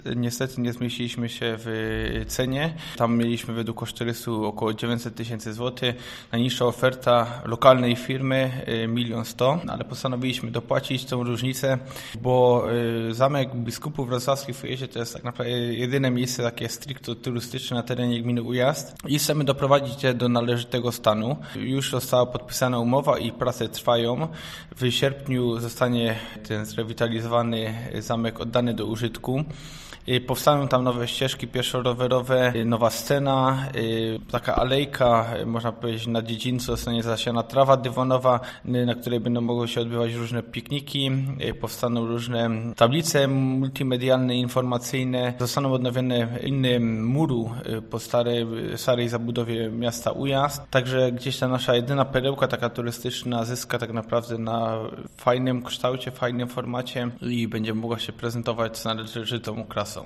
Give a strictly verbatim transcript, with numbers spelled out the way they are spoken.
Niestety nie zmieściliśmy się w cenie. Tam mieliśmy według kosztorysu około dziewięćset tysięcy złotych. Najniższa oferta lokalnej firmy milion sto, ale postanowiliśmy dopłacić tą różnicę, bo Zamek Biskupów Wrocławskich w Ujeździe to jest tak naprawdę jedyne miejsce takie stricte turystyczne na terenie gminy Ujazd i chcemy doprowadzić je do należytego stanu. Już została podpisana umowa i prace trwają. W sierpniu zostanie ten zrewitalizowany zamek oddany do użytku. Powstaną tam nowe ścieżki pieszo-rowerowe, nowa scena, taka alejka, można powiedzieć na dziedzińcu zostanie zasiana trawa dywonowa, na której będą mogły się odbywać różne pikniki, powstaną różne tablice multimedialne, informacyjne, zostaną odnowione inne muru po starej, starej zabudowie miasta Ujazd, także gdzieś ta nasza jedyna perełka taka turystyczna zyska tak naprawdę na fajnym kształcie, fajnym formacie i będzie mogła się prezentować z należytą klasą.